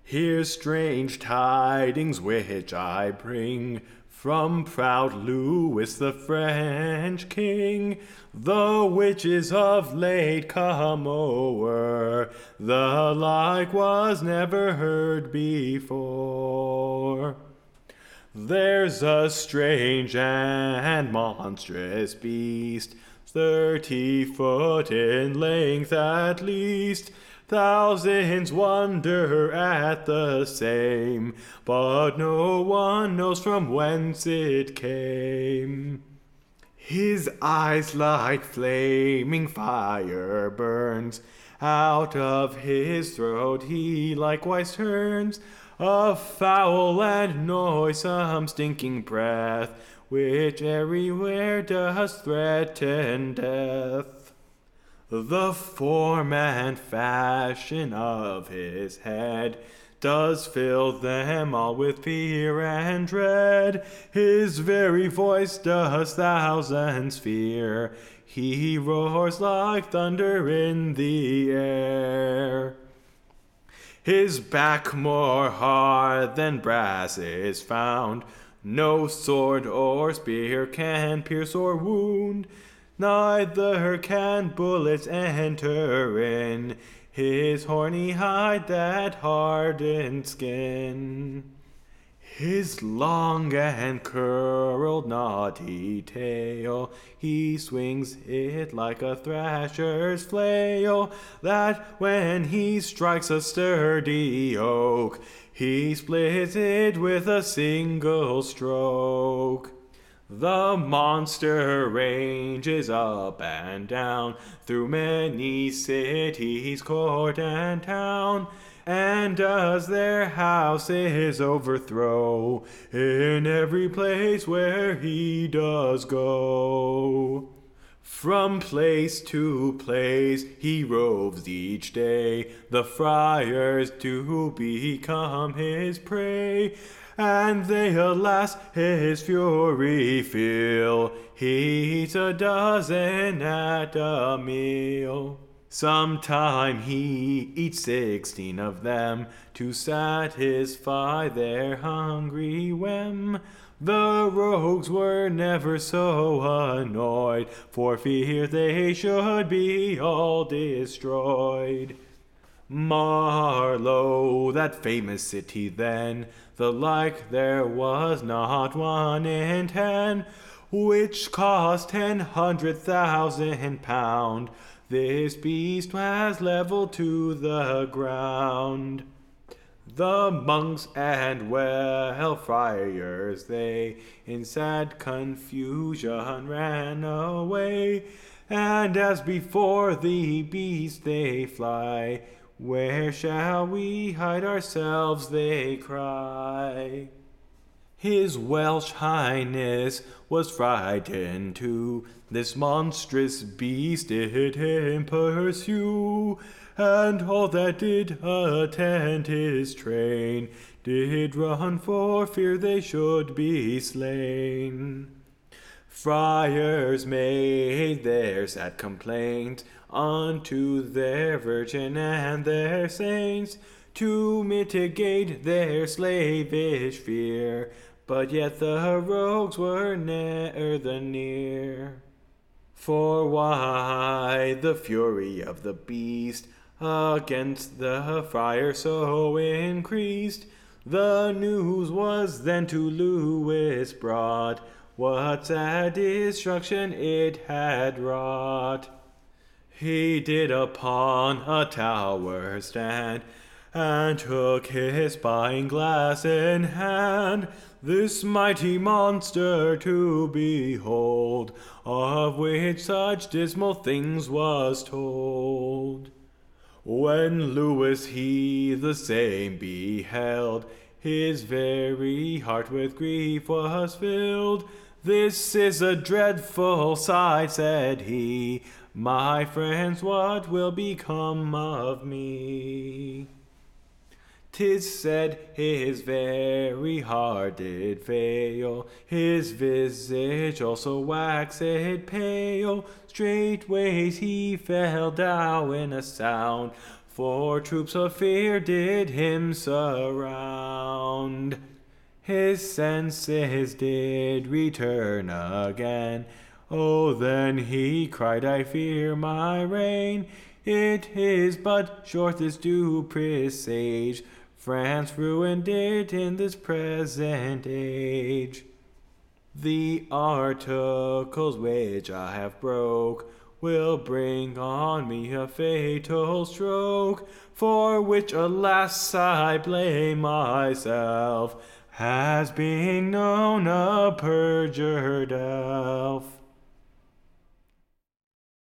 Here's strange tidings which I bring from proud Louis the French king, the which is of late come o'er, the like was never heard before. There's a strange and monstrous beast, 30 foot in length at least. Thousands wonder at the same, but no one knows from whence it came. His eyes like flaming fire burns, out of his throat he likewise turns a foul and noisome stinking breath, which everywhere does threaten death. The form and fashion of his head does fill them all with fear and dread. His very voice does thousands fear. He roars like thunder in the air. His back more hard than brass is found. No sword or spear can pierce or wound. Neither can bullets enter in his horny hide that hardened skin. His long and curled knotty tail, he swings it like a thrasher's flail, that when he strikes a sturdy oak, he splits it with a single stroke. The monster ranges up and down through many cities, court and town, and does their houses overthrow in every place where he does go. From place to place he roves each day, the friars do become his prey, and they, alas, his fury feel. He eats a dozen at a meal. Sometime he eats 16 of them to satisfy their hungry whim. The rogues were never so annoyed, for fear they should be all destroyed. Marlow, that famous city then, the like there was not one in 10, which cost 100,000 pound, this beast was levelled to the ground. The monks and well friars, they in sad confusion ran away, and as before the beast they fly. Where shall we hide ourselves, they cry. His Welsh Highness was frightened too, this monstrous beast did him pursue, and all that did attend his train did run for fear they should be slain. Friars made their sad complaint unto their Virgin and their saints, to mitigate their slavish fear, but yet the rogues were ne'er the near. For why the fury of the beast against the friar so increased? The news was then to Louis brought, what sad destruction it had wrought. He did upon a tower stand, and took his spying glass in hand, this mighty monster to behold, of which such dismal things was told. When Louis he the same beheld, his very heart with grief was filled. This is a dreadful sight, said he, my friends, what will become of me? 'Tis said his very heart did fail, his visage also waxed pale. Straightways he fell down in a sound, for troops of fear did him surround. His senses did return again. Oh, then he cried, I fear my reign. It is but short this do presage France ruined it in this present age. The articles which I have broke will bring on me a fatal stroke, for which, alas, I blame myself, as being known a perjured elf.